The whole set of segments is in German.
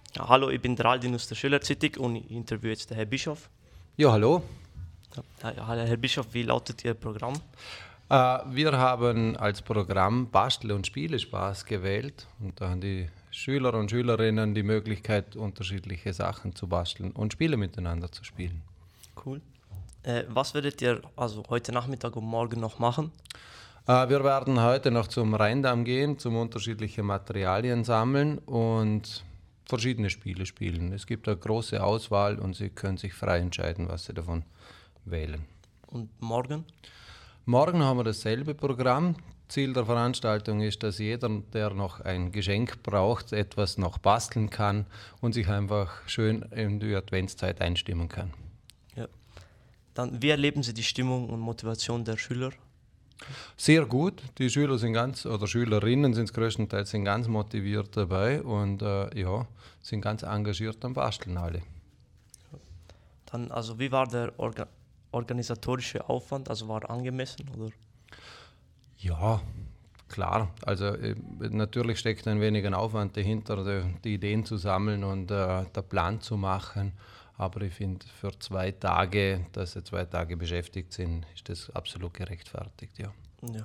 Ja, hallo, ich bin der Aldin aus der Schülerzeitung und ich interviewe jetzt den Herrn Bischof. Ja, hallo. Ja, hallo, Herr Bischof, wie lautet Ihr Programm? Wir haben als Programm Bastel- und Spielespaß gewählt und da haben die Schüler und Schülerinnen die Möglichkeit, unterschiedliche Sachen zu basteln und Spiele miteinander zu spielen. Cool. Was werdet ihr also heute Nachmittag und morgen noch machen? Wir werden heute noch zum Rheindamm gehen, zum unterschiedliche Materialien sammeln und verschiedene Spiele spielen. Es gibt eine große Auswahl und Sie können sich frei entscheiden, was Sie davon wählen. Und morgen? Morgen haben wir dasselbe Programm. Ziel der Veranstaltung ist, dass jeder, der noch ein Geschenk braucht, etwas noch basteln kann und sich einfach schön in die Adventszeit einstimmen kann. Ja. Dann, wie erleben Sie die Stimmung und Motivation der Schüler? Sehr gut. Die Schüler sind oder Schülerinnen sind größtenteils sind ganz motiviert dabei und sind ganz engagiert am Basteln alle. Dann, also wie war der organisatorische Aufwand? Also war angemessen, oder? Ja, klar. Also natürlich steckt ein wenig ein Aufwand dahinter, die Ideen zu sammeln und der Plan zu machen. Aber ich finde, für 2 Tage, dass sie 2 Tage beschäftigt sind, ist das absolut gerechtfertigt, ja. Ja.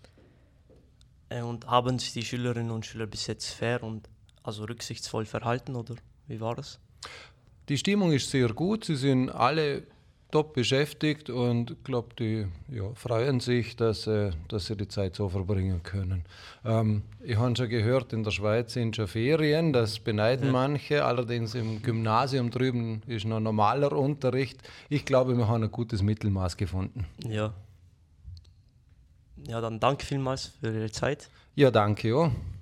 Und haben sich die Schülerinnen und Schüler bis jetzt fair und also rücksichtsvoll verhalten, oder wie war das? Die Stimmung ist sehr gut, sie sind alle top beschäftigt und ich glaube, die freuen sich, dass sie die Zeit so verbringen können. Ich habe schon gehört, in der Schweiz sind schon Ferien, das beneiden manche, allerdings im Gymnasium drüben ist noch normaler Unterricht. Ich glaube, wir haben ein gutes Mittelmaß gefunden. Ja. Ja, dann danke vielmals für Ihre Zeit. Ja, danke. Ja.